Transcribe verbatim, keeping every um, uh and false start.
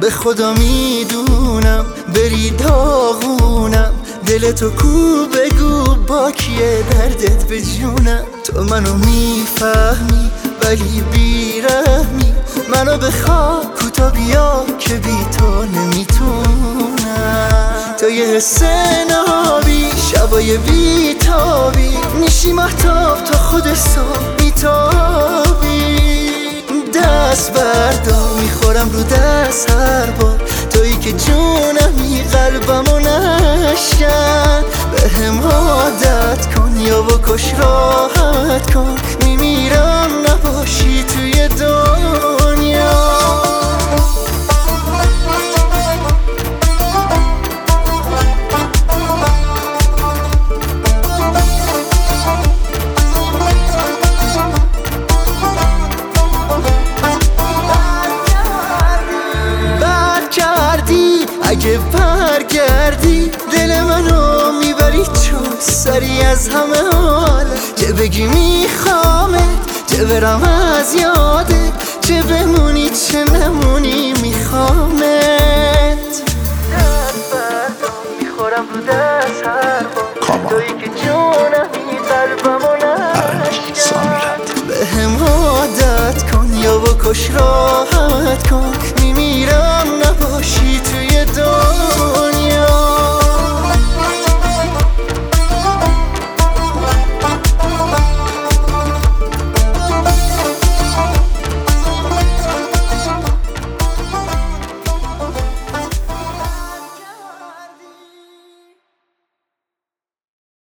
به خدا میدونم بری داغونم، دل تو کو بگو با کیه دردت به جونم. تو منو میفهمی ولی بیرحمی، منو بخواه کوتا بیا که بی تو نمیتونم. تو یه حس نابی شبای بیتابی، میشی محتاب تا خود صبح بیتابی. دست بردار میخورم رو دست هر بار، تویی که جونمی قلبمو نشکن. به هم عادت کن یا بکش راحت کن، میمیرم نباشی توی دنیا. اگه برگردی دل منو میبری چون سری از همه حال، چه بگی میخوامت چه برم از یادت، چه بمونی چه نمونی میخوامت. دست بردم میخورم رو دست هر بار، تویی که جونمی قلبمو نشکن. به هم عادت کن یا بکش راحت کن،